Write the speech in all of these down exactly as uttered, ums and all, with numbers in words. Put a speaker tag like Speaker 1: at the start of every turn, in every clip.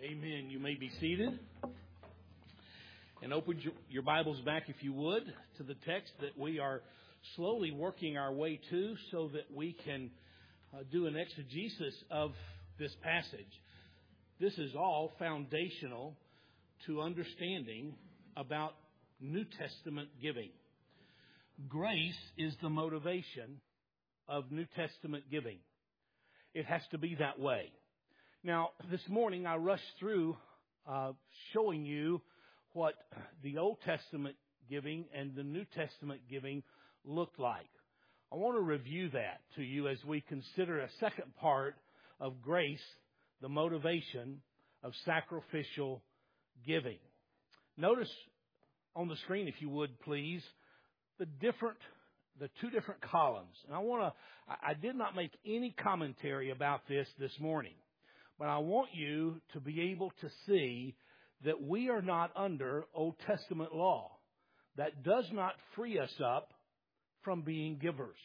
Speaker 1: Amen. You may be seated. And open your Bibles back, if you would, to the text that we are slowly working our way to so that we can uh, do an exegesis of this passage. This is all foundational to understanding about New Testament giving. Grace is the motivation of New Testament giving. It has to be that way. Now, this morning I rushed through uh, showing you what the Old Testament giving and the New Testament giving looked like. I want to review that to you as we consider a second part of grace, the motivation of sacrificial giving. Notice on the screen, if you would please, the different, the two different columns. And I want to, I did not make any commentary about this this morning. But I want you to be able to see that we are not under Old Testament law. That does not free us up from being givers.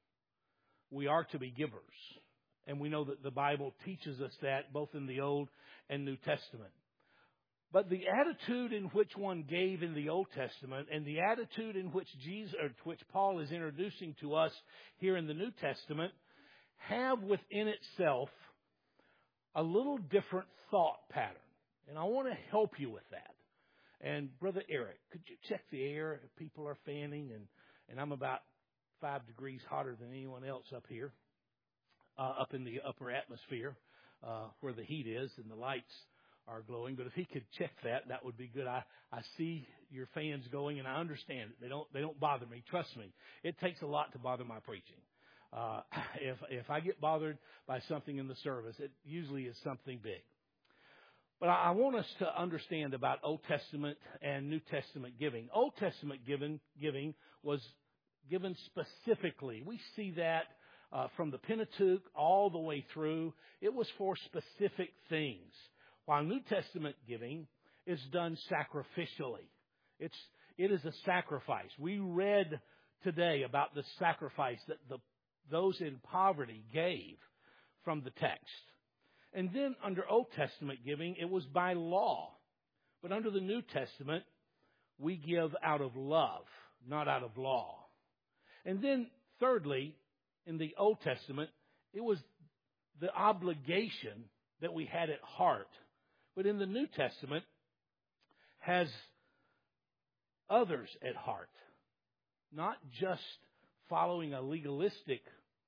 Speaker 1: We are to be givers. And we know that the Bible teaches us that both in the Old and New Testament. But the attitude in which one gave in the Old Testament and the attitude in which Jesus, or which Paul is introducing to us here in the New Testament have within itself a little different thought pattern. And I want to help you with that. And Brother Eric, could you check the air if people are fanning? And, and I'm about five degrees hotter than anyone else up here, uh, up in the upper atmosphere, uh, where the heat is and the lights are glowing. But if he could check that, that would be good. I, I see your fans going, and I understand it. They don't, they don't bother me. Trust me. It takes a lot to bother my preaching. Uh, if if I get bothered by something in the service, it usually is something big. But I, I want us to understand about Old Testament and New Testament giving. Old Testament giving, giving was given specifically. We see that uh, from the Pentateuch all the way through. It was for specific things. While New Testament giving is done sacrificially. It's it is a sacrifice. We read today about the sacrifice that the those in poverty gave from the text. And then under Old Testament giving, it was by law. But under the New Testament, we give out of love, not out of law. And then thirdly, in the Old Testament, it was the obligation that we had at heart. But in the New Testament, has others at heart, not just following a legalistic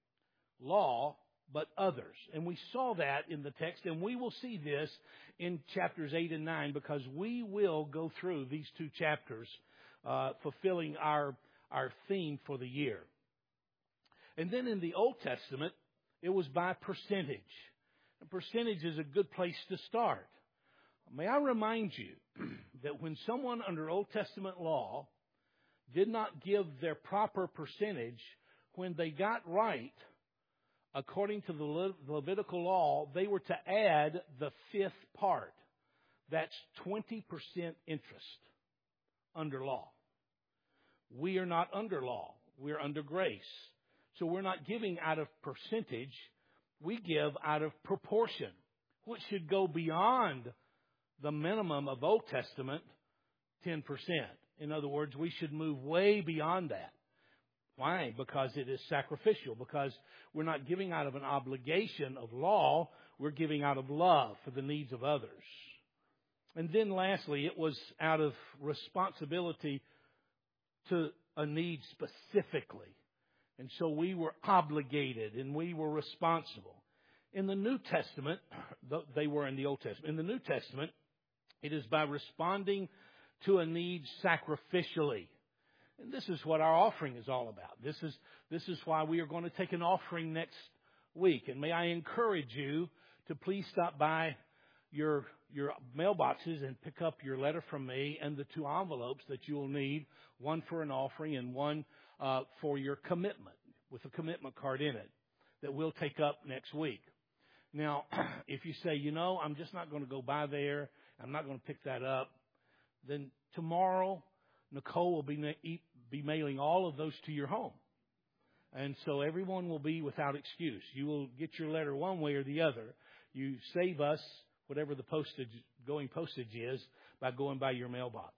Speaker 1: law, but others. And we saw that in the text, and we will see this in chapters eight and nine, because we will go through these two chapters, uh, fulfilling our, our theme for the year. And then in the Old Testament, it was by percentage. And percentage is a good place to start. May I remind you that when someone under Old Testament law did not give their proper percentage, when they got right, according to the Le- Levitical law, they were to add the fifth part. That's twenty percent interest under law. We are not under law. We're under grace. So we're not giving out of percentage. We give out of proportion, which should go beyond the minimum of Old Testament, ten percent. In other words, we should move way beyond that. Why? Because it is sacrificial. Because we're not giving out of an obligation of law. We're giving out of love for the needs of others. And then lastly, it was out of responsibility to a need specifically. And so we were obligated and we were responsible. In the New Testament, they were in the Old Testament. In the New Testament, it is by responding to a need sacrificially. And this is what our offering is all about. This is this is why we are going to take an offering next week. And may I encourage you to please stop by your your mailboxes and pick up your letter from me and the two envelopes that you will need, one for an offering and one uh, for your commitment, with a commitment card in it that we'll take up next week. Now, if you say, you know, I'm just not going to go by there, I'm not going to pick that up, then tomorrow Nicole will be be mailing all of those to your home. And so everyone will be without excuse. You will get your letter one way or the other. You save us whatever the postage, going postage is by going by your mailbox.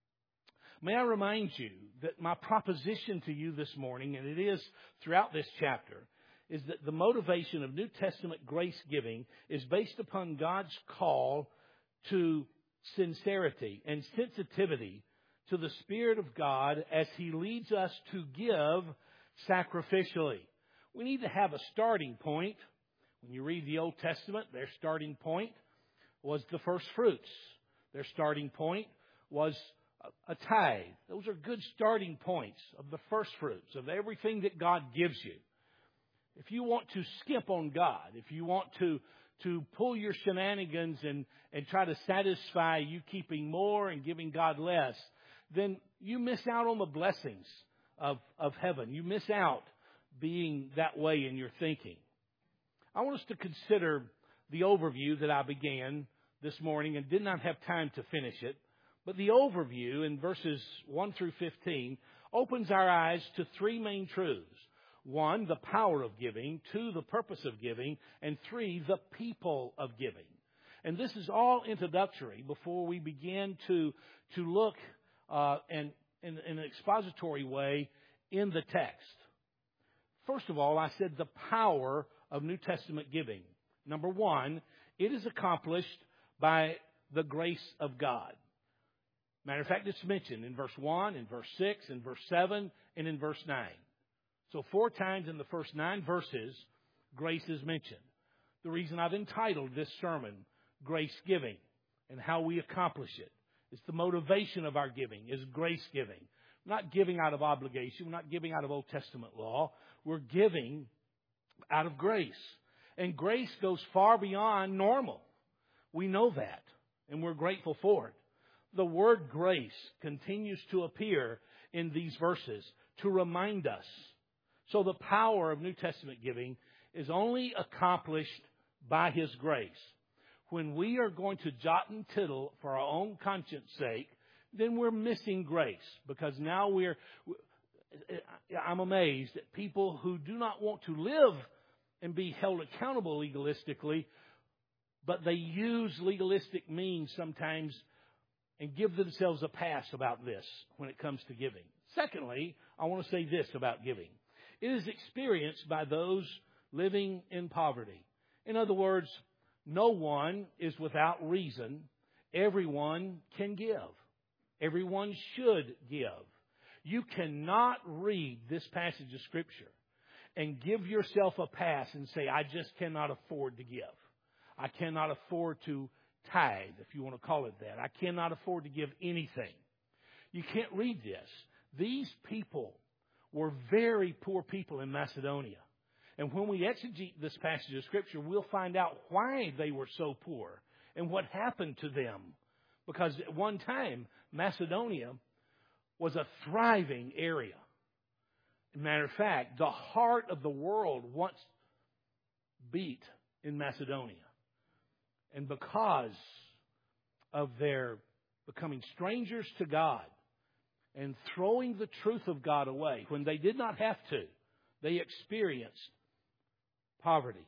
Speaker 1: May I remind you that my proposition to you this morning, and it is throughout this chapter, is that the motivation of New Testament grace giving is based upon God's call to sincerity and sensitivity to the Spirit of God as He leads us to give sacrificially. We need to have a starting point. When you read the Old Testament, their starting point was the first fruits. Their starting point was a tithe. Those are good starting points of the first fruits, of everything that God gives you. If you want to skip on God, if you want to, to pull your shenanigans and, and try to satisfy you keeping more and giving God less, then you miss out on the blessings of, of heaven. You miss out being that way in your thinking. I want us to consider the overview that I began this morning and did not have time to finish it. But the overview in verses one through fifteen opens our eyes to three main truths. One, the power of giving. Two, the purpose of giving. And three, the people of giving. And this is all introductory before we begin to, to look uh, and, in, in an expository way in the text. First of all, I said the power of New Testament giving. Number one, it is accomplished by the grace of God. Matter of fact, it's mentioned in verse one, in verse six, in verse seven, and in verse nine. So four times in the first nine verses, grace is mentioned. The reason I've entitled this sermon, Grace Giving, and how we accomplish it. It's the motivation of our giving, is grace giving. We're not giving out of obligation. We're not giving out of Old Testament law. We're giving out of grace. And grace goes far beyond normal. We know that, and we're grateful for it. The word grace continues to appear in these verses to remind us. So the power of New Testament giving is only accomplished by His grace. When we are going to jot and tittle for our own conscience sake, then we're missing grace, because now we're, I'm amazed at people who do not want to live and be held accountable legalistically, but they use legalistic means sometimes and give themselves a pass about this when it comes to giving. Secondly, I want to say this about giving. It is experienced by those living in poverty. In other words, no one is without reason. Everyone can give. Everyone should give. You cannot read this passage of Scripture and give yourself a pass and say, I just cannot afford to give. I cannot afford to tithe, if you want to call it that. I cannot afford to give anything. You can't read this. These people were very poor people in Macedonia. And when we exegete this passage of Scripture, we'll find out why they were so poor and what happened to them. Because at one time, Macedonia was a thriving area. As a matter of fact, the heart of the world once beat in Macedonia. And because of their becoming strangers to God and throwing the truth of God away when they did not have to, they experienced poverty.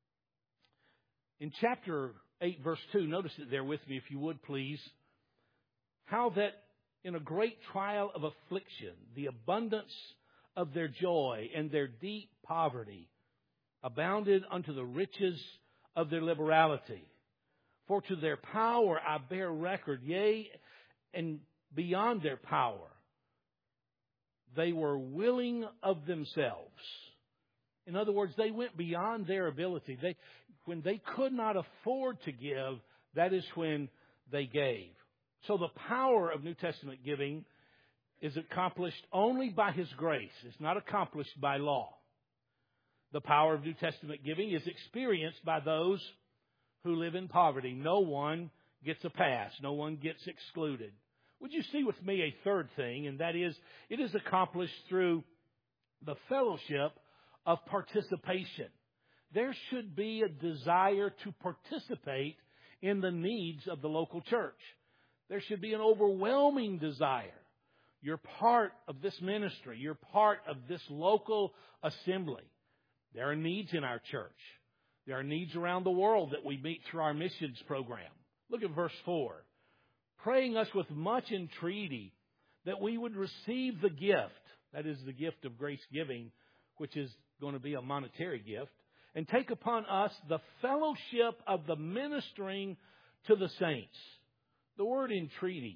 Speaker 1: In chapter eight, verse two, notice it there with me if you would, please. How that in a great trial of affliction, the abundance of their joy and their deep poverty abounded unto the riches of their liberality. For to their power I bear record, yea, and beyond their power, they were willing of themselves. In other words, they went beyond their ability. They, when they could not afford to give, that is when they gave. So the power of New Testament giving is accomplished only by His grace. It's not accomplished by law. The power of New Testament giving is experienced by those who live in poverty. No one gets a pass. No one gets excluded. Would you see with me a third thing, and that is, it is accomplished through the fellowship of participation. There should be a desire to participate in the needs of the local church. There should be an overwhelming desire. You're part of this ministry. You're part of this local assembly. There are needs in our church. There are needs around the world that we meet through our missions program. Look at verse four. Praying us with much entreaty that we would receive the gift, that is the gift of grace giving, which is going to be a monetary gift, and take upon us the fellowship of the ministering to the saints. The word entreaty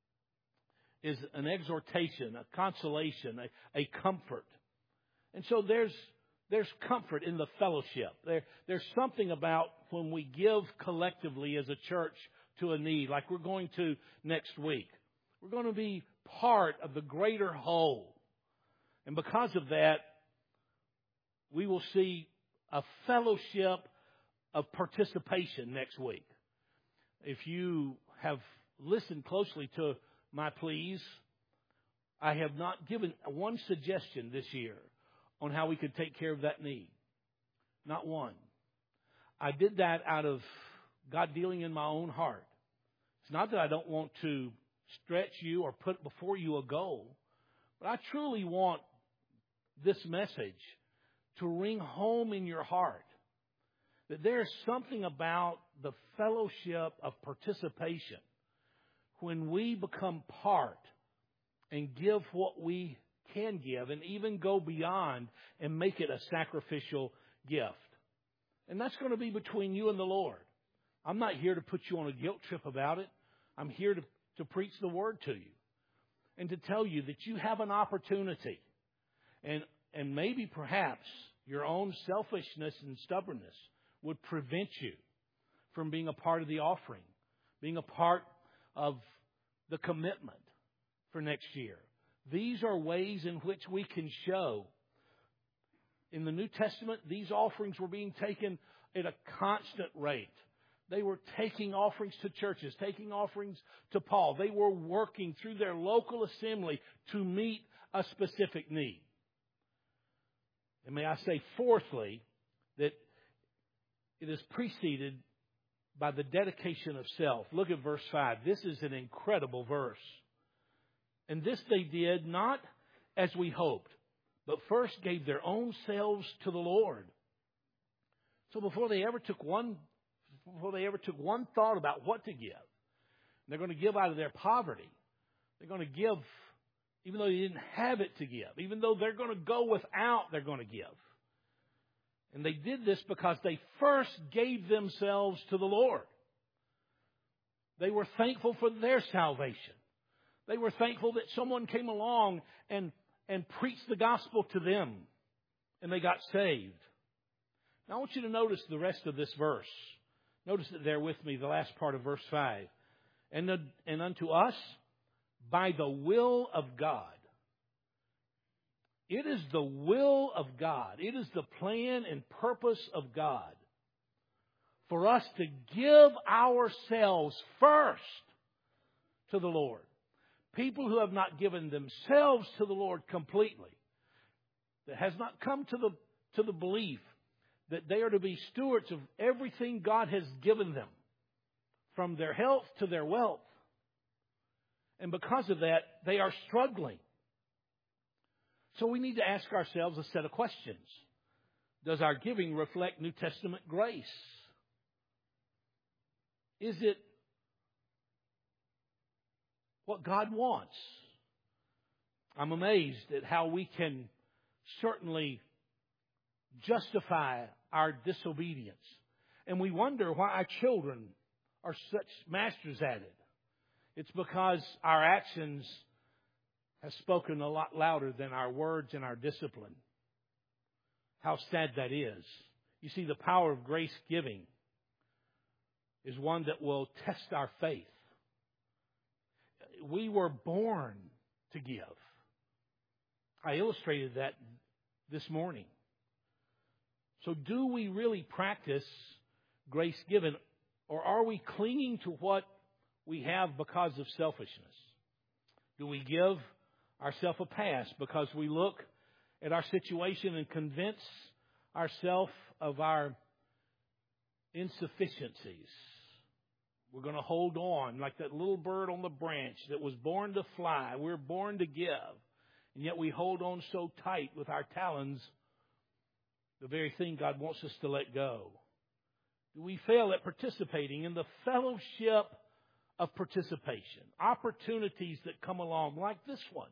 Speaker 1: is an exhortation, a consolation, a, a comfort. And so there's there's comfort in the fellowship. There, there's something about when we give collectively as a church to a need, like we're going to next week. We're going to be part of the greater whole. And because of that, we will see a fellowship of participation next week. If you have listened closely to my pleas, I have not given one suggestion this year on how we could take care of that need. Not one. I did that out of God dealing in my own heart. It's not that I don't want to stretch you or put before you a goal, but I truly want this message to ring home in your heart that there's something about the fellowship of participation when we become part and give what we can give and even go beyond and make it a sacrificial gift. And that's going to be between you and the Lord. I'm not here to put you on a guilt trip about it. I'm here to, to preach the word to you and to tell you that you have an opportunity. And, and maybe perhaps your own selfishness and stubbornness would prevent you from being a part of the offering, being a part of the commitment for next year. These are ways in which we can show. In the New Testament, these offerings were being taken at a constant rate. They were taking offerings to churches, taking offerings to Paul. They were working through their local assembly to meet a specific need. And may I say, fourthly, that it is preceded by the dedication of self. Look at verse five. This is an incredible verse. And this they did not as we hoped, but first gave their own selves to the Lord. So before they ever took one, before they ever took one thought about what to give, they're going to give out of their poverty. They're going to give, even though they didn't have it to give, even though they're going to go without, they're going to give. And they did this because they first gave themselves to the Lord. They were thankful for their salvation. They were thankful that someone came along and, and preached the gospel to them, and they got saved. Now I want you to notice the rest of this verse. Notice it there with me, the last part of verse five. And, the, and unto us, by the will of God. It is the will of God. It is the plan and purpose of God for us to give ourselves first to the Lord. People who have not given themselves to the Lord completely, that has not come to the, to the belief that they are to be stewards of everything God has given them, from their health to their wealth. And because of that, they are struggling. So we need to ask ourselves a set of questions. Does our giving reflect New Testament grace? Is it what God wants? I'm amazed at how we can certainly justify our disobedience. And we wonder why our children are such masters at it. It's because our actions have spoken a lot louder than our words and our discipline. How sad that is. You see, the power of grace giving is one that will test our faith. We were born to give. I illustrated that this morning. So do we really practice grace given, or are we clinging to what we have because of selfishness? Do we give ourselves a pass because we look at our situation and convince ourselves of our insufficiencies? We're going to hold on like that little bird on the branch that was born to fly. We're born to give. And yet we hold on so tight with our talons, the very thing God wants us to let go. do we fail at participating in the fellowship of participation? Opportunities that come along like this one.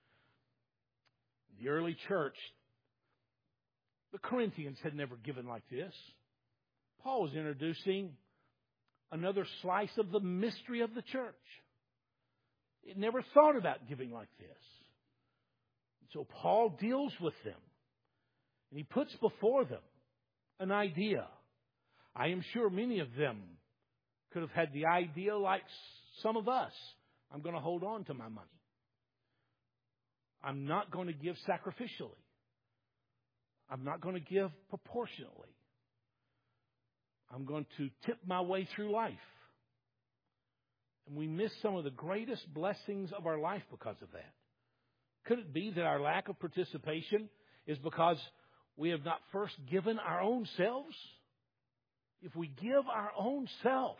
Speaker 1: The early church, the Corinthians had never given like this. Paul was introducing another slice of the mystery of the church. It never thought about giving like this. So Paul deals with them. And he puts before them an idea. I am sure many of them could have had the idea like some of us. I'm going to hold on to my money. I'm not going to give sacrificially. I'm not going to give proportionately. I'm going to tip my way through life. And we miss some of the greatest blessings of our life because of that. Could it be that our lack of participation is because we have not first given our own selves? If we give our own self,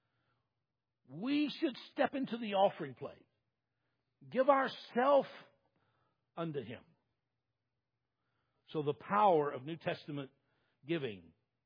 Speaker 1: we should step into the offering plate. Give ourself unto Him. So the power of New Testament giving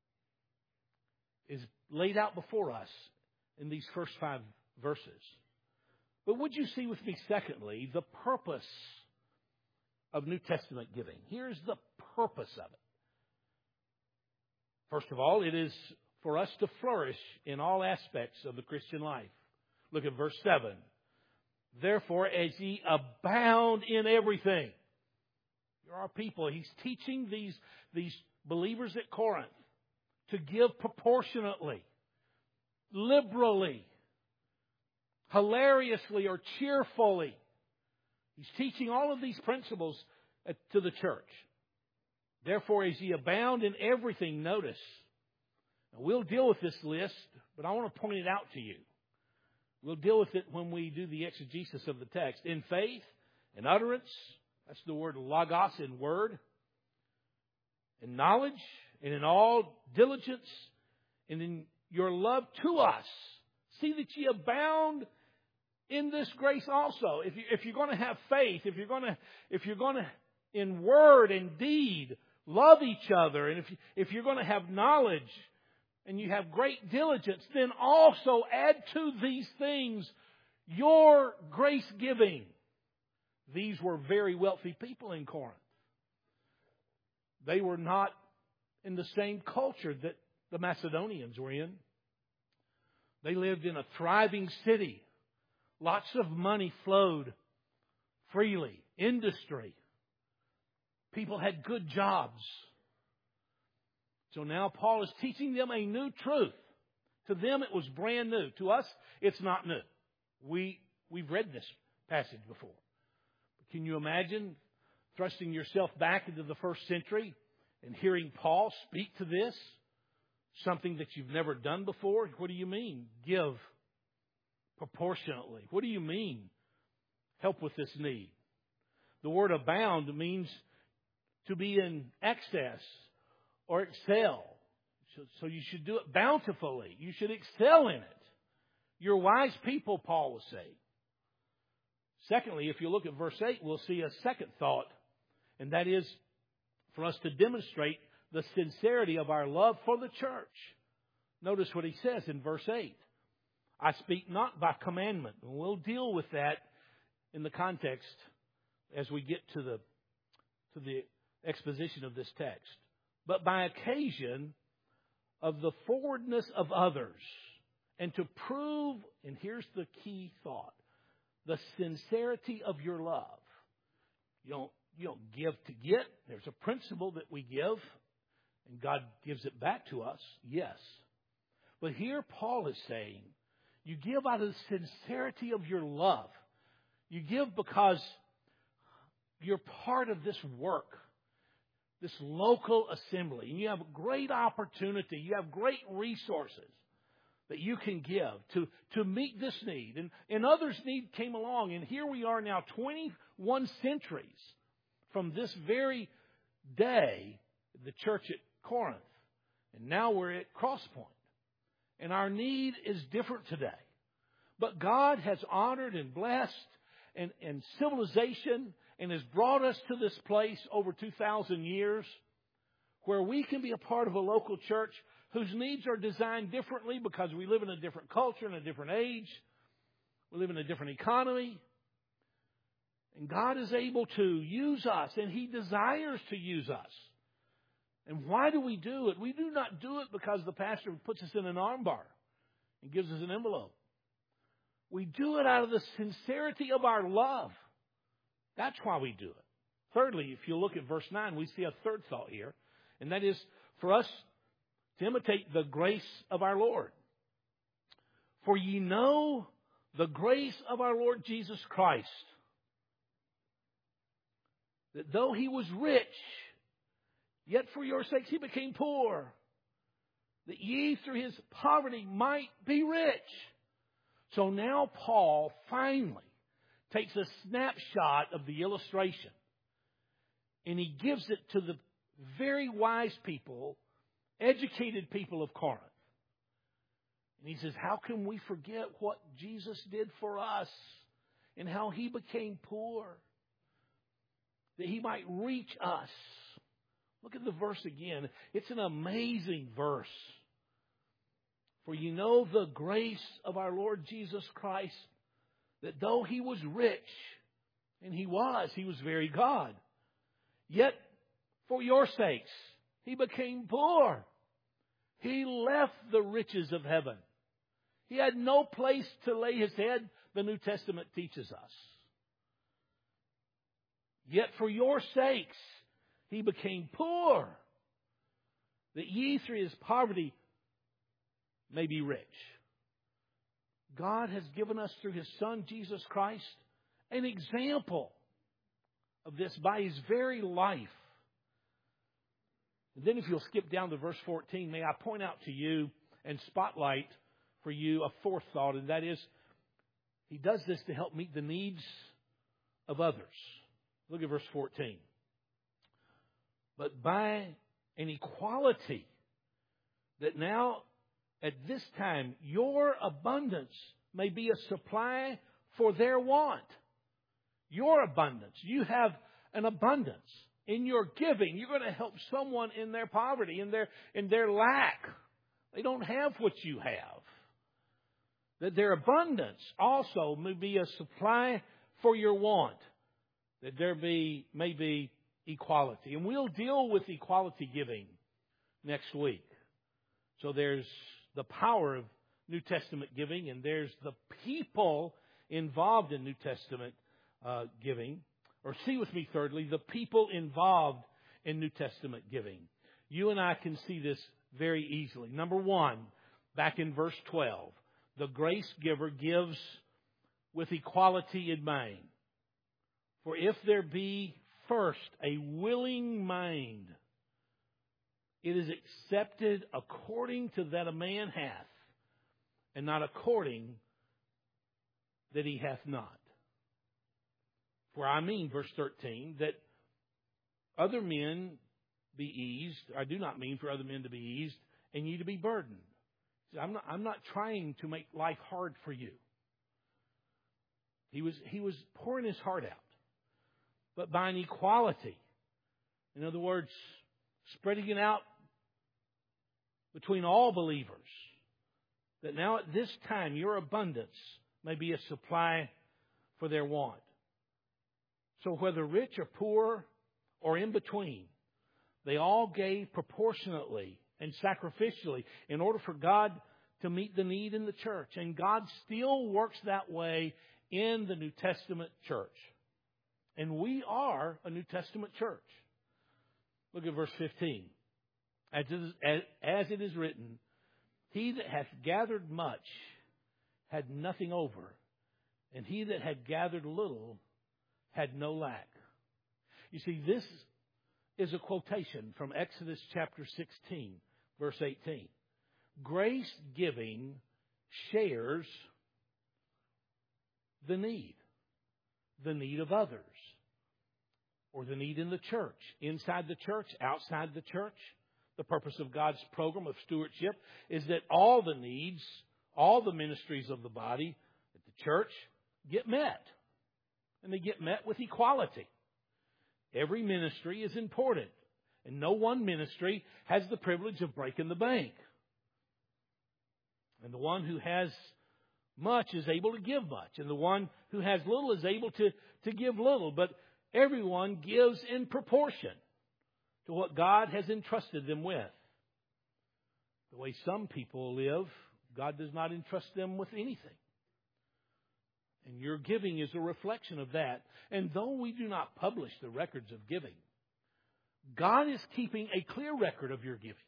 Speaker 1: is laid out before us in these first five verses. But would you see with me, secondly, the purpose of New Testament giving? Here's the purpose of it. First of all, it is for us to flourish in all aspects of the Christian life. Look at verse seven. Therefore, as ye abound in everything. There are people, he's teaching these, these believers at Corinth to give proportionately, liberally, hilariously, or cheerfully. He's teaching all of these principles to the church. Therefore, as ye abound in everything, notice. Now, we'll deal with this list, but I want to point it out to you. We'll deal with it when we do the exegesis of the text. In faith, in utterance, that's the word logos in word, in knowledge, and in all diligence, and in your love to us. See that ye abound in this grace also. If, you, if you're going to have faith, if you're going to, if you're going to, in word and deed, love each other, and if, you, if you're going to have knowledge, and you have great diligence, then also add to these things your grace giving. These were very wealthy people in Corinth. They were not in the same culture that the Macedonians were in. They lived in a thriving city. Lots of money flowed freely. Industry. People had good jobs. So now Paul is teaching them a new truth. To them it was brand new. To us, it's not new. We, we've read this passage before. But can you imagine thrusting yourself back into the first century and hearing Paul speak to this? Something that you've never done before? What do you mean? Give proportionately. What do you mean? Help with this need. The word abound means to be in excess or excel. So you should do it bountifully. You should excel in it. You're wise people, Paul will say. Secondly, if you look at verse eight, we'll see a second thought, and that is for us to demonstrate the sincerity of our love for the church. Notice what he says in verse eight. I speak not by commandment. And we'll deal with that in the context as we get to the, to the exposition of this text. But by occasion of the forwardness of others, and to prove, and here's the key thought, the sincerity of your love. You don't, you don't give to get. There's a principle that we give, and God gives it back to us, yes. But here Paul is saying, you give out of the sincerity of your love. You give because you're part of this work, this local assembly. And you have a great opportunity. You have great resources that you can give to, to meet this need. And, and others' need came along. And here we are now, twenty-one centuries from this very day, the church at Corinth. And now we're at Crosspoint. And our need is different today. But God has honored and blessed and, and civilization and has brought us to this place over two thousand years where we can be a part of a local church whose needs are designed differently because we live in a different culture and a different age. We live in a different economy. And God is able to use us, and He desires to use us. And why do we do it? We do not do it because the pastor puts us in an armbar and gives us an envelope. We do it out of the sincerity of our love. That's why we do it. Thirdly, if you look at verse nine, we see a third thought here, and that is for us to imitate the grace of our Lord. For ye know the grace of our Lord Jesus Christ, that though He was rich, yet for your sakes He became poor, that ye through His poverty might be rich. So now Paul finally takes a snapshot of the illustration, and he gives it to the very wise people, educated people of Corinth. And he says, how can we forget what Jesus did for us and how He became poor, that He might reach us? Look at the verse again. It's an amazing verse. For you know the grace of our Lord Jesus Christ, that though He was rich, and He was, He was very God, yet for your sakes He became poor. He left the riches of heaven. He had no place to lay His head, the New Testament teaches us. Yet for your sakes He became poor, that ye through His poverty may be rich. God has given us through His Son, Jesus Christ, an example of this by His very life. And then if you'll skip down to verse fourteen, may I point out to you and spotlight for you a fourth thought, and that is, He does this to help meet the needs of others. Look at verse fourteen. But by an equality that now at this time your abundance may be a supply for their want. Your abundance. You have an abundance. In your giving, you're going to help someone in their poverty, in their, in their lack. They don't have what you have. That their abundance also may be a supply for your want. That there be may be equality. And we'll deal with equality giving next week. So there's the power of New Testament giving, and there's the people involved in New Testament uh, giving. Or see with me, thirdly, the people involved in New Testament giving. You and I can see this very easily. Number one, back in verse twelve, the grace giver gives with equality in mind. For if there be first a willing mind, it is accepted according to that a man hath, and not according that he hath not. For I mean, verse thirteen, that other men be eased. I do not mean for other men to be eased, and ye to be burdened. I'm not, I'm not trying to make life hard for you. He was, he was pouring his heart out. But by an equality. In other words, spreading it out between all believers. That now at this time, your abundance may be a supply for their want. So whether rich or poor or in between, they all gave proportionately and sacrificially in order for God to meet the need in the church. And God still works that way in the New Testament church. And we are a New Testament church. Look at verse fifteen. As it is, as, as it is written, he that hath gathered much had nothing over, and he that had gathered little had no lack. You see, this is a quotation from Exodus chapter sixteen, verse eighteen. Grace giving shares the need, the need of others, or the need in the church, inside the church, outside the church. The purpose of God's program of stewardship is that all the needs, all the ministries of the body at the church get met. And they get met with equality. Every ministry is important. And no one ministry has the privilege of breaking the bank. And the one who has much is able to give much. And the one who has little is able to, to give little. But everyone gives in proportion to what God has entrusted them with. The way some people live, God does not entrust them with anything. And your giving is a reflection of that. And though we do not publish the records of giving, God is keeping a clear record of your giving.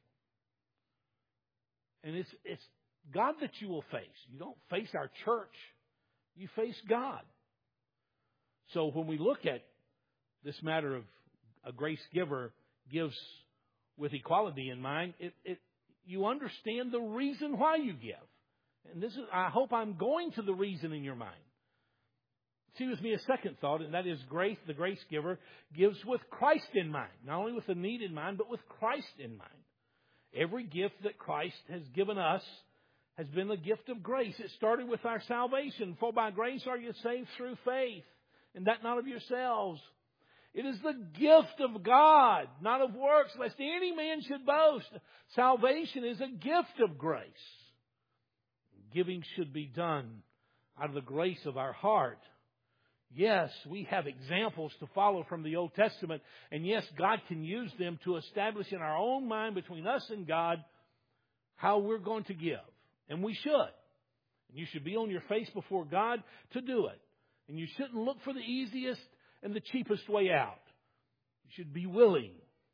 Speaker 1: And it's, it's God that you will face. You don't face our church. You face God. So when we look at this matter of a grace giver gives with equality in mind, it, it you understand the reason why you give. And this is, I hope I'm going to the reason in your mind. See with me a second thought, and that is grace, the grace giver, gives with Christ in mind. Not only with the need in mind, but with Christ in mind. Every gift that Christ has given us has been the gift of grace. It started with our salvation. For by grace are you saved through faith, and that not of yourselves. It is the gift of God, not of works, lest any man should boast. Salvation is a gift of grace. Giving should be done out of the grace of our heart. Yes, we have examples to follow from the Old Testament. And yes, God can use them to establish in our own mind between us and God how we're going to give. And we should. And you should be on your face before God to do it. And you shouldn't look for the easiest and the cheapest way out. You should be willing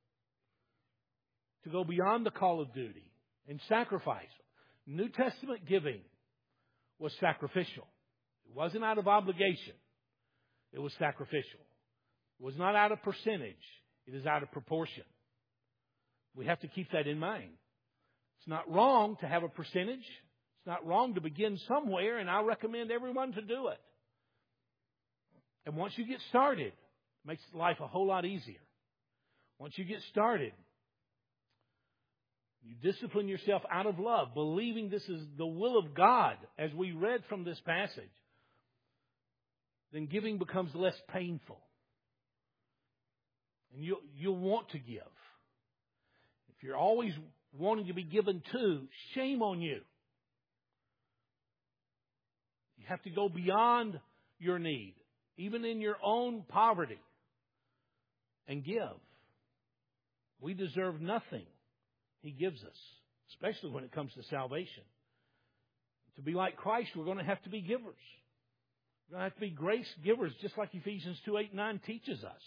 Speaker 1: to go beyond the call of duty and sacrifice. New Testament giving was sacrificial. It wasn't out of obligation. It was sacrificial. It was not out of percentage. It is out of proportion. We have to keep that in mind. It's not wrong to have a percentage. It's not wrong to begin somewhere, and I recommend everyone to do it. And once you get started, it makes life a whole lot easier. Once you get started, you discipline yourself out of love, believing this is the will of God, as we read from this passage. Then giving becomes less painful. And you'll, you'll want to give. If you're always wanting to be given to, shame on you. You have to go beyond your need, even in your own poverty, and give. We deserve nothing He gives us, especially when it comes to salvation. To be like Christ, we're going to have to be givers. We're going to have to be grace givers, just like Ephesians two, eight, nine teaches us.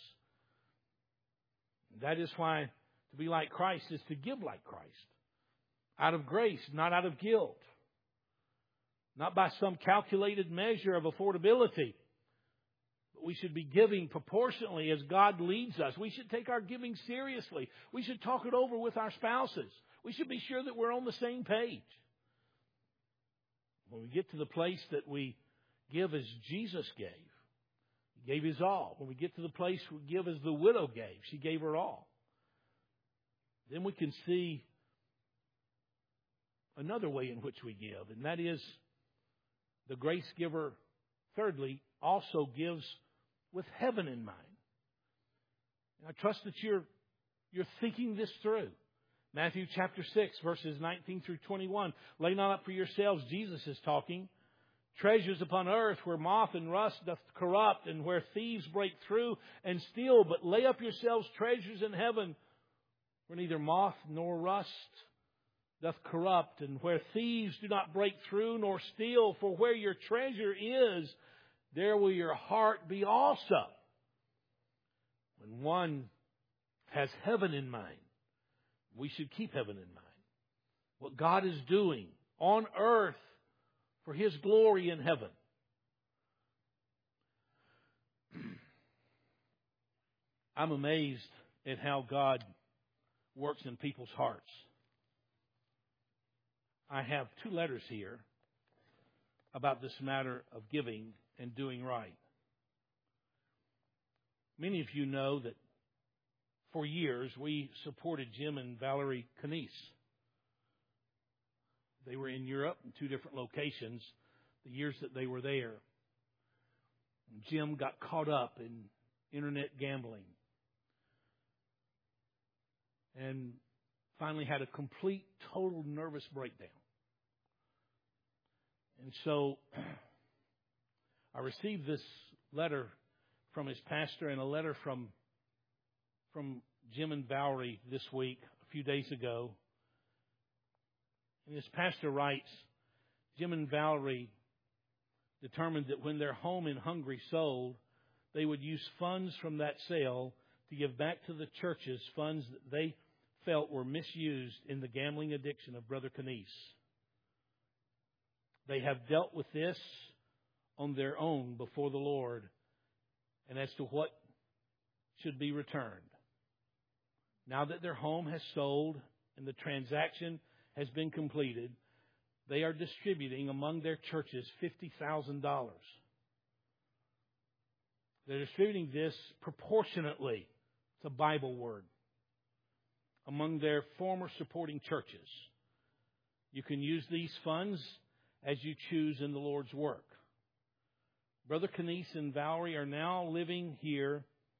Speaker 1: That is why to be like Christ is to give like Christ. Out of grace, not out of guilt. Not by some calculated measure of affordability. But we should be giving proportionately as God leads us. We should take our giving seriously. We should talk it over with our spouses. We should be sure that we're on the same page. When we get to the place that we give as Jesus gave, He gave His all. When we get to the place we give as the widow gave, she gave her all. Then we can see another way in which we give, and that is the grace giver, thirdly, also gives with heaven in mind. And I trust that you're, you're thinking this through. Matthew chapter six, verses nineteen through twenty-one. Lay not up for yourselves, Jesus is talking, treasures upon earth where moth and rust doth corrupt and where thieves break through and steal. But lay up yourselves treasures in heaven where neither moth nor rust doth corrupt, and where thieves do not break through nor steal. For where your treasure is, there will your heart be also. When one has heaven in mind, we should keep heaven in mind. What God is doing on earth for His glory in heaven. I'm amazed at how God works in people's hearts. I have two letters here about this matter of giving and doing right. Many of you know that for years we supported Jim and Valerie Canese. They were in Europe in two different locations the years that they were there. Jim got caught up in internet gambling and finally had a complete, total nervous breakdown. And so I received this letter from his pastor and a letter from from Jim and Valerie this week, a few days ago. And his pastor writes, Jim and Valerie determined that when their home in Hungary sold, they would use funds from that sale to give back to the churches funds that they felt were misused in the gambling addiction of Brother Knies. They have dealt with this on their own before the Lord and as to what should be returned. Now that their home has sold and the transaction has been completed, they are distributing among their churches fifty thousand dollars. They're distributing this proportionately, it's a Bible word, among their former supporting churches. You can use these funds as you choose in the Lord's work. Brother Knies and Valerie are now living here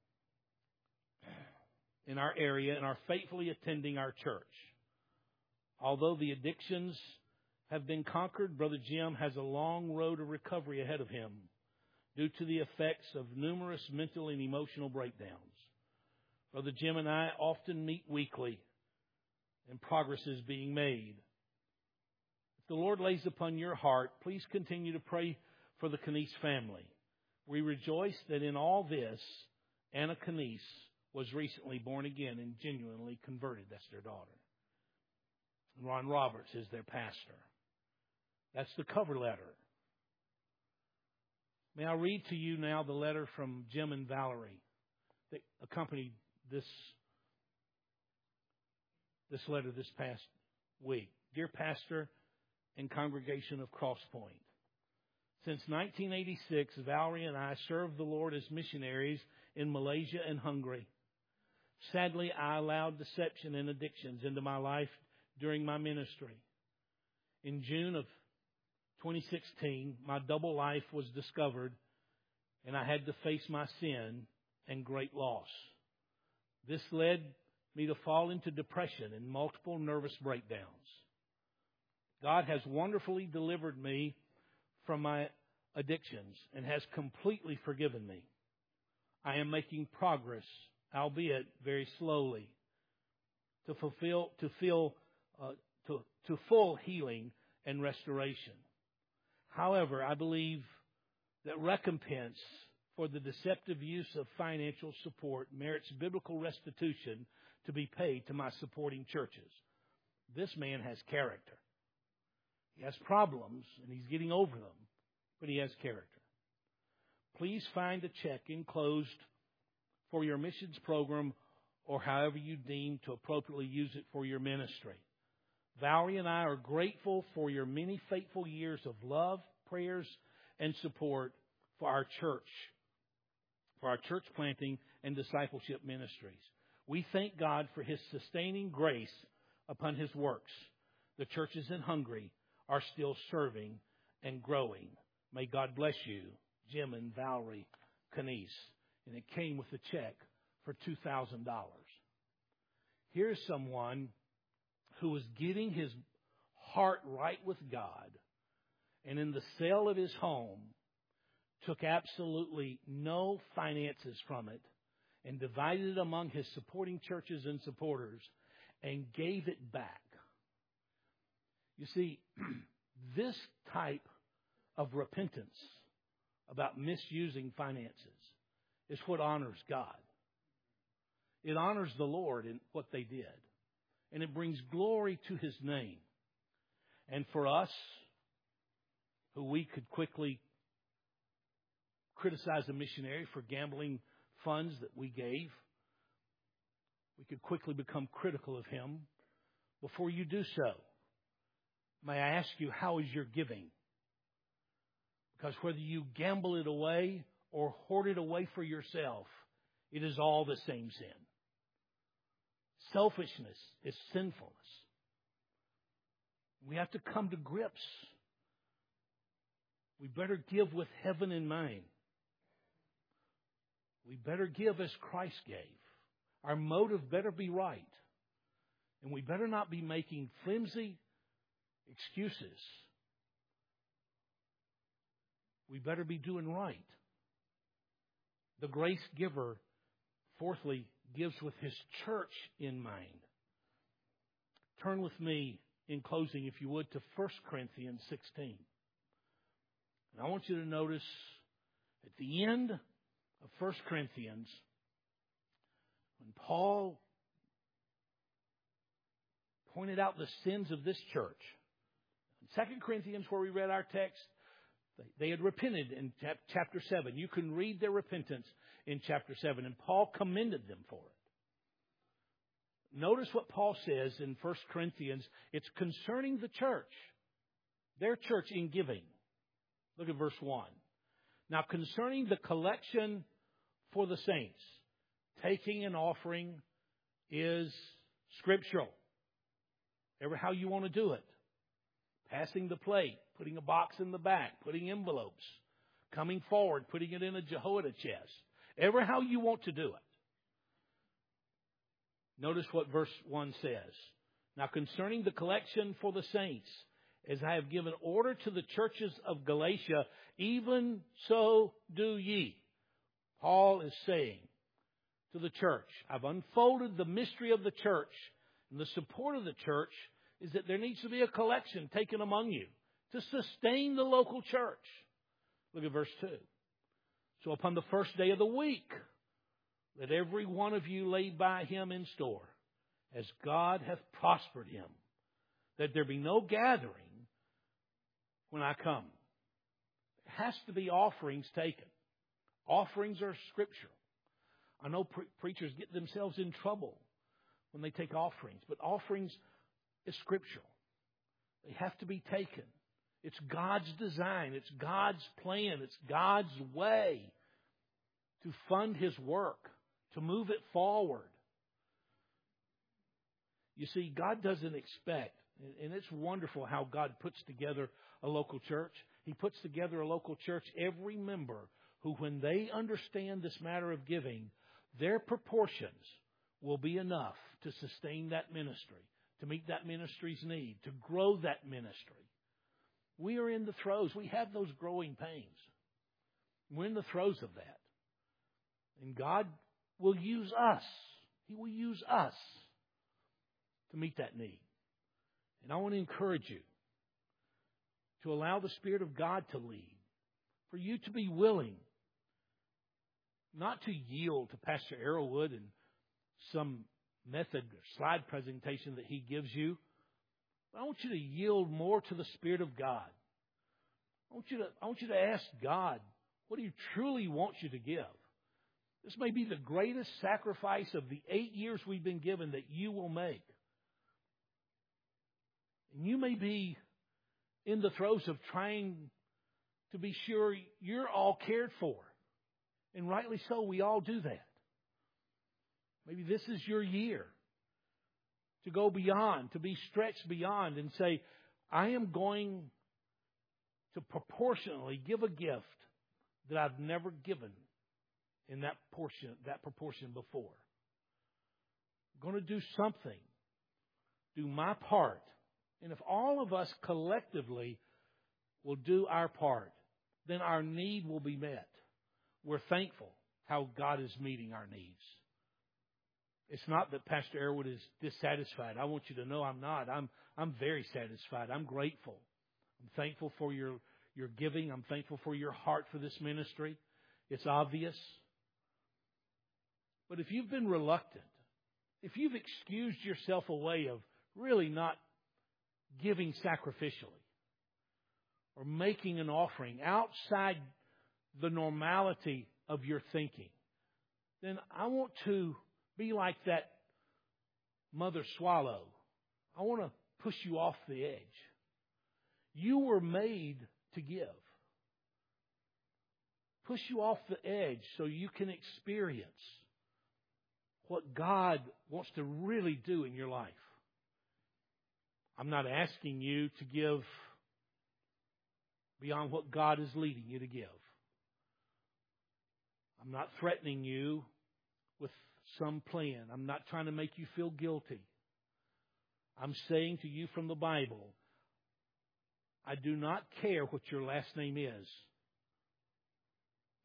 Speaker 1: in our area and are faithfully attending our church. Although the addictions have been conquered, Brother Jim has a long road of recovery ahead of him due to the effects of numerous mental and emotional breakdowns. Brother Jim and I often meet weekly, and progress is being made. If the Lord lays upon your heart, please continue to pray for the Knies family. We rejoice that in all this, Anna Knies was recently born again and genuinely converted. That's their daughter. Ron Roberts is their pastor. That's the cover letter. May I read to you now the letter from Jim and Valerie that accompanied this, this letter this past week. Dear Pastor and congregation of Cross Point, since nineteen eighty-six, Valerie and I served the Lord as missionaries in Malaysia and Hungary. Sadly, I allowed deception and addictions into my life during my ministry. In June of twenty sixteen, my double life was discovered, and I had to face my sin and great loss. This led me to fall into depression and multiple nervous breakdowns. God has wonderfully delivered me from my addictions and has completely forgiven me. I am making progress, albeit very slowly, to fulfill, to feel, uh, to, to full healing and restoration. However, I believe that recompense for the deceptive use of financial support merits biblical restitution to be paid to my supporting churches. This man has character. He has problems, and he's getting over them, but he has character. Please find a check enclosed for your missions program or however you deem to appropriately use it for your ministry. Valerie and I are grateful for your many faithful years of love, prayers, and support for our church, for our church planting and discipleship ministries. We thank God for His sustaining grace upon His works. The churches in Hungary are still serving and growing. May God bless you, Jim and Valerie Knies. And it came with a check for two thousand dollars. Here's someone who was getting his heart right with God, and in the sale of his home, took absolutely no finances from it and divided it among his supporting churches and supporters and gave it back. You see, this type of repentance about misusing finances is what honors God. It honors the Lord in what they did. And it brings glory to His name. And for us, who we could quickly criticize a missionary for gambling funds that we gave, we could quickly become critical of him. Before you do so, may I ask you, how is your giving? Because whether you gamble it away or hoard it away for yourself, it is all the same sin. Selfishness is sinfulness. We have to come to grips. We better give with heaven in mind. We better give as Christ gave. Our motive better be right. And we better not be making flimsy excuses we better be doing right. The grace giver, fourthly, gives with his church in mind. Turn with me in closing, if you would, to First Corinthians sixteen. And I want you to notice at the end of First Corinthians, when Paul pointed out the sins of this church. In Second Corinthians, where we read our text, they had repented in chapter seven. You can read their repentance in chapter seven, and Paul commended them for it. Notice what Paul says in First Corinthians. It's concerning the church, their church in giving. Look at verse one. Now, concerning the collection for the saints, taking an offering is scriptural. Ever how you want to do it. Passing the plate, putting a box in the back, putting envelopes, coming forward, putting it in a Jehoiada chest. Ever how you want to do it. Notice what verse one says. Now, concerning the collection for the saints, as I have given order to the churches of Galatia, even so do ye. Paul is saying to the church, I've unfolded the mystery of the church, and the support of the church is that there needs to be a collection taken among you to sustain the local church. Look at verse two. So upon the first day of the week, let every one of you lay by him in store, as God hath prospered him, that there be no gathering when I come. There has to be offerings taken. Offerings are scriptural. I know pre- preachers get themselves in trouble when they take offerings, but offerings is scriptural. They have to be taken. It's God's design. It's God's plan. It's God's way to fund His work, to move it forward. You see, God doesn't expect, and it's wonderful how God puts together a local church. He puts together a local church, every member who, when they understand this matter of giving, their proportions will be enough to sustain that ministry, to meet that ministry's need, to grow that ministry. We are in the throes. We have those growing pains. We're in the throes of that. And God will use us. He will use us to meet that need. And I want to encourage you to allow the Spirit of God to lead, for you to be willing not to yield to Pastor Arrowwood and some method or slide presentation that he gives you. But I want you to yield more to the Spirit of God. I want you to, I want you to ask God, what do you truly want you to give? This may be the greatest sacrifice of the eight years we've been given that you will make. And you may be in the throes of trying to be sure you're all cared for. And rightly so, we all do that. Maybe this is your year to go beyond, to be stretched beyond and say, I am going to proportionally give a gift that I've never given in that portion, that proportion before. I'm going to do something, do my part. And if all of us collectively will do our part, then our need will be met. We're thankful how God is meeting our needs. It's not that Pastor Arrowwood is dissatisfied. I want you to know I'm not. I'm I'm very satisfied. I'm grateful. I'm thankful for your, your giving. I'm thankful for your heart for this ministry. It's obvious. But if you've been reluctant, if you've excused yourself away of really not giving sacrificially or making an offering outside the normality of your thinking, then I want to be like that mother swallow. I want to push you off the edge. You were made to give. Push you off the edge so you can experience what God wants to really do in your life. I'm not asking you to give beyond what God is leading you to give. I'm not threatening you with some plan. I'm not trying to make you feel guilty. I'm saying to you from the Bible, I do not care what your last name is.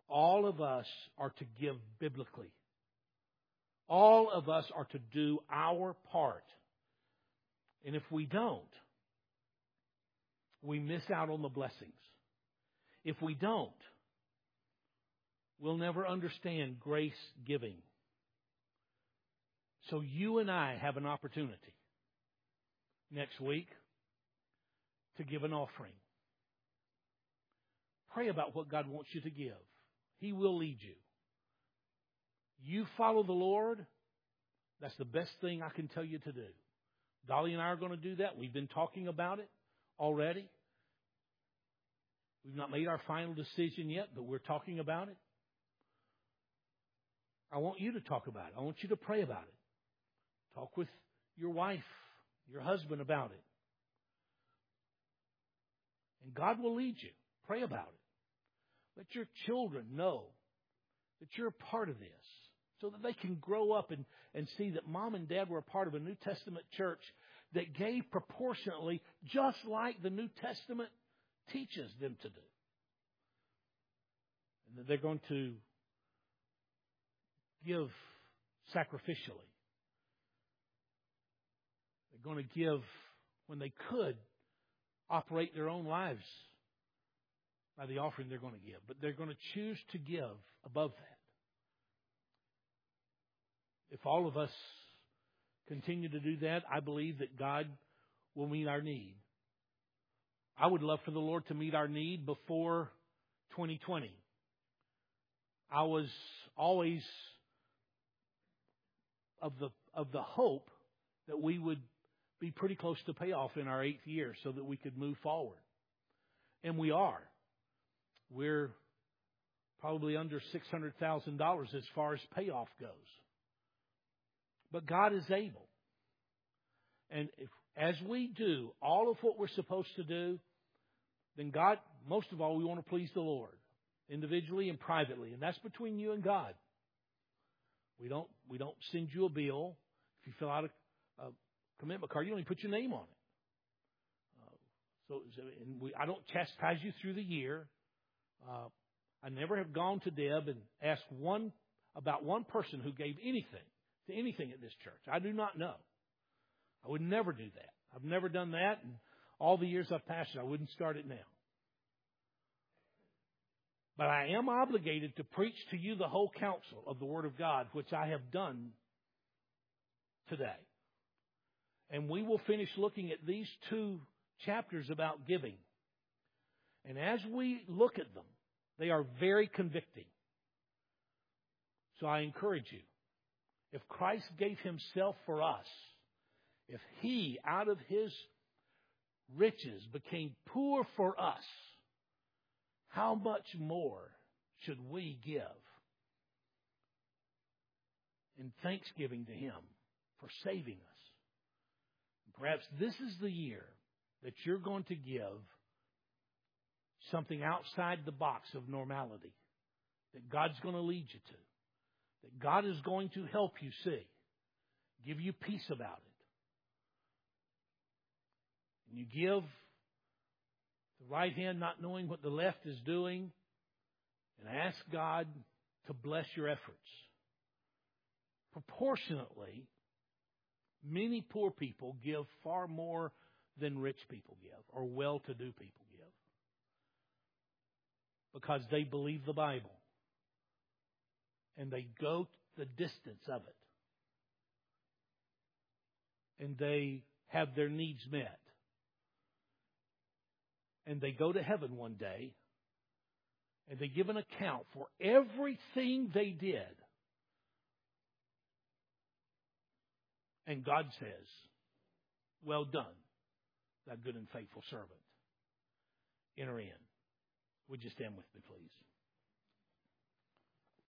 Speaker 1: all of us are to give biblically. All of us are to do our part. And if we don't, we miss out on the blessings. If we don't, we'll never understand grace giving. So you and I have an opportunity next week to give an offering. Pray about what God wants you to give. He will lead you. You follow the Lord. That's the best thing I can tell you to do. Dolly and I are going to do that. We've been talking about it already. We've not made our final decision yet, but we're talking about it. I want you to talk about it. I want you to pray about it. Talk with your wife, your husband about it. And God will lead you. Pray about it. Let your children know that you're a part of this so that they can grow up and, and see that mom and dad were a part of a New Testament church that gave proportionately just like the New Testament teaches them to do. And that they're going to give sacrificially. They're going to give when they could operate their own lives by the offering they're going to give. But they're going to choose to give above that. If all of us continue to do that, I believe that God will meet our need. I would love for the Lord to meet our need before twenty twenty. I was always of the of the hope that we would be pretty close to payoff in our eighth year so that we could move forward. And we are. We're probably under six hundred thousand dollars as far as payoff goes. But God is able. And if, as we do all of what we're supposed to do, then God, most of all, we want to please the Lord, individually and privately. And that's between you and God. We don't we don't send you a bill. If you fill out a, a commitment card, you don't even put your name on it. Uh, so and we, I don't chastise you through the year. Uh, I never have gone to Deb and asked one about one person who gave anything to anything at this church. I do not know. I would never do that. I've never done that, and all the years I've pastored, I wouldn't start it now. But I am obligated to preach to you the whole counsel of the Word of God, which I have done today. And we will finish looking at these two chapters about giving. And as we look at them, they are very convicting. So I encourage you, if Christ gave himself for us, if he, out of his riches, became poor for us, how much more should we give in thanksgiving to him for saving us? Perhaps this is the year that you're going to give something outside the box of normality that God's going to lead you to, that God is going to help you see, give you peace about it. And you give the right hand not knowing what the left is doing, and ask God to bless your efforts. Proportionately, many poor people give far more than rich people give, or well-to-do people give, because they believe the Bible and they go the distance of it, and they have their needs met, and they go to heaven one day and they give an account for everything they did. And God says, "Well done, thou good and faithful servant. Enter in." Would you stand with me, please?